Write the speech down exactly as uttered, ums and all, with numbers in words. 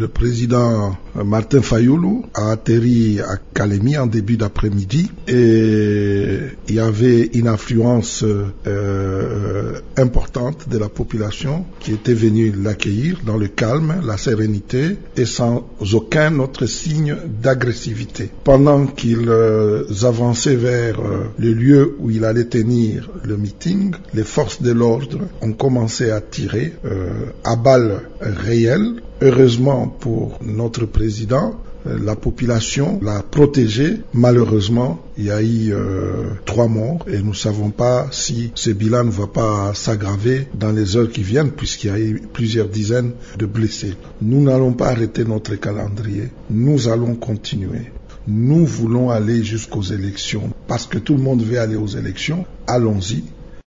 le président Martin Fayulu a atterri à Kalemi en début d'après-midi et il y avait une affluence euh, importante de la population qui était venue l'accueillir dans le calme, la sérénité et sans aucun autre signe d'agressivité. Pendant qu'ils euh, avançaient vers euh, le lieu où il allait tenir le meeting, les forces de l'ordre ont commencé à tirer euh, à balles réelles. Heureusement pour notre président, la population l'a protégé. Malheureusement, il y a eu euh, trois morts et nous ne savons pas si ce bilan ne va pas s'aggraver dans les heures qui viennent puisqu'il y a eu plusieurs dizaines de blessés. Nous n'allons pas arrêter notre calendrier. Nous allons continuer. Nous voulons aller jusqu'aux élections parce que tout le monde veut aller aux élections. Allons-y.